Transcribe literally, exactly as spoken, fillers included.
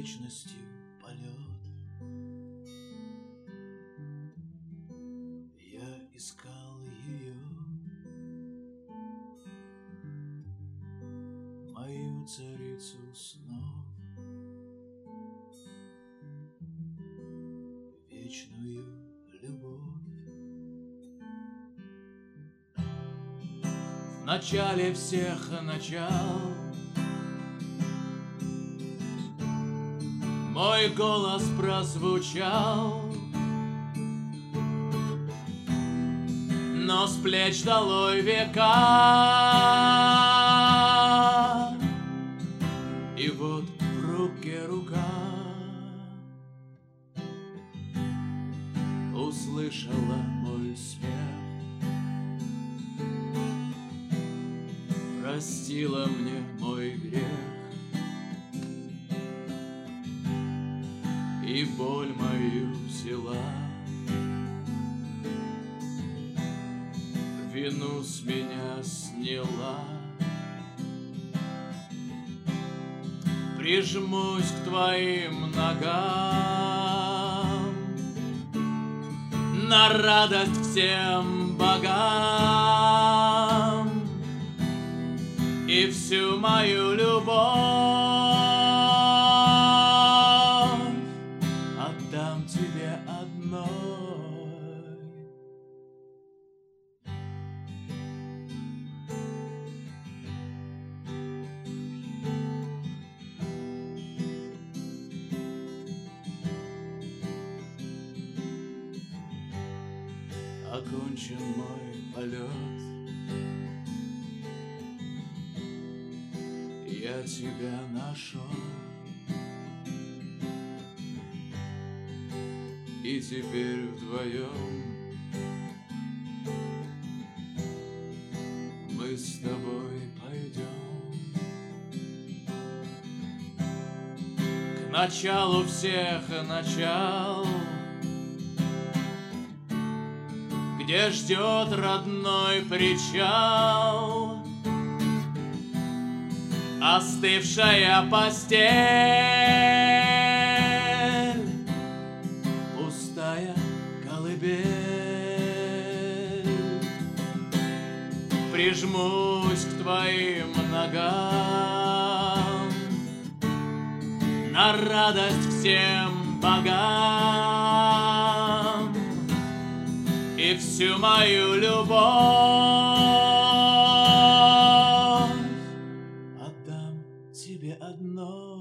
вечностью полет. Я искал ее, мою царицу снов, вечную любовь. В начале всех начал мой голос прозвучал, но с плеч долой века. И вот в руке рука услышала мой смех, простила мне мой грех и боль мою взяла, вину с меня сняла. Прижмусь к твоим ногам на радость всем богам, и всю мою любовь отдам тебе одной. Окончен мой полет, я тебя нашел, и теперь вдвоем мы с тобой пойдем к началу всех начал, где ждет родной причал, остывшая постель, пустая колыбель. Прижмусь к твоим ногам на радость всем богам, и всю мою любовь отдам тебе одной.